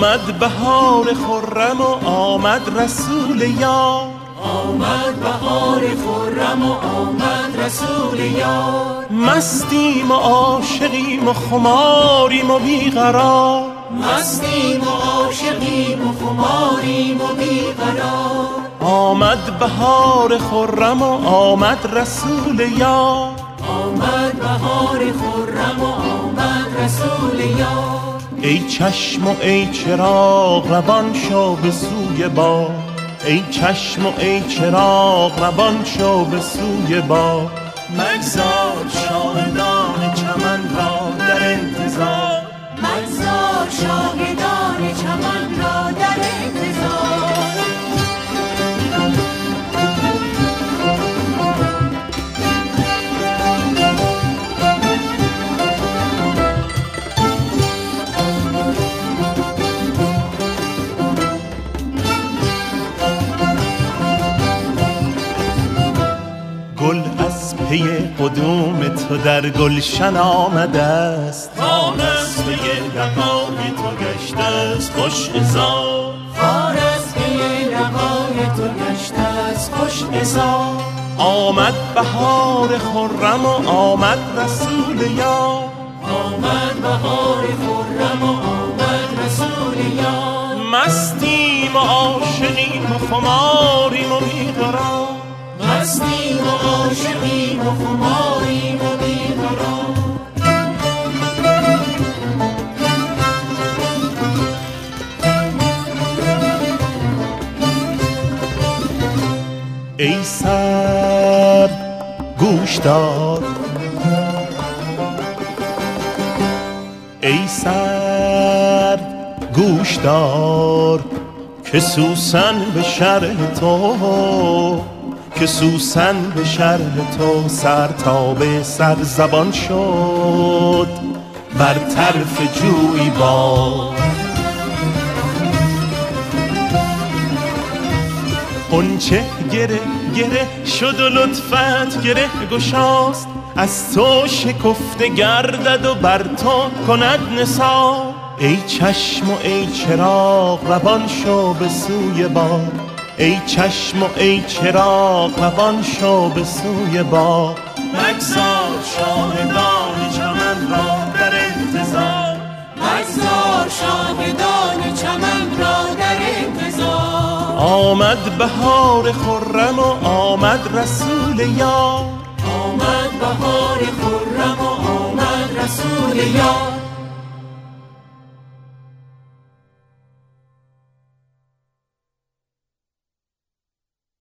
آمد بهار خرم و آمد رسول یار، آمد بهار خرم و آمد رسول یار. مستیم و عاشقیم و خماریم و بیقرار، مستیم و عاشقیم و خماریم و بیقرار. آمد بهار خرم و آمد رسول یار، آمد بهار خرم و آمد رسول یار. ای چشم و ای چراغ روان شو به سوی باد، ای چشم و ای چراغ روان شو به سوی باد. مگذار شاهدان چمن را در انتظار، مگذار شاهدان چمن را در انتظار. گل از پی قدوم تو در گلشن آمده است، خار از پی لقای تو گشته است خوش عذار، خار از پی لقای تو گشته است خوش عذار. آمد بهار خرم و آمد رسول یار، آمد بهار خرم و آمد رسول یار. مستیم و عاشقیم و خماریم و بیقرار، مستیم و عاشقیم و خماریم و بیقرار. ای سر گوش دار، ای سر گوش دار که سوسن به شرح تو، که سوسن به شرح تو سر تا به سر زبان شد بر طرف جوی باد. غنچه گره گره شد و لطفت گره گشاست، از تو شکفته گردد و بر تو کند نثار. ای چشم و ای چراغ روان شو به سوی باد، ای چشم و ای چراغ روان شو به سوی باد. مگذار شاهدان چمن را در انتظار، مگذار شاهدان چمن را در انتظار. آمد بهار خرم و آمد رسول یار، آمد بهار خرم و آمد رسول یار.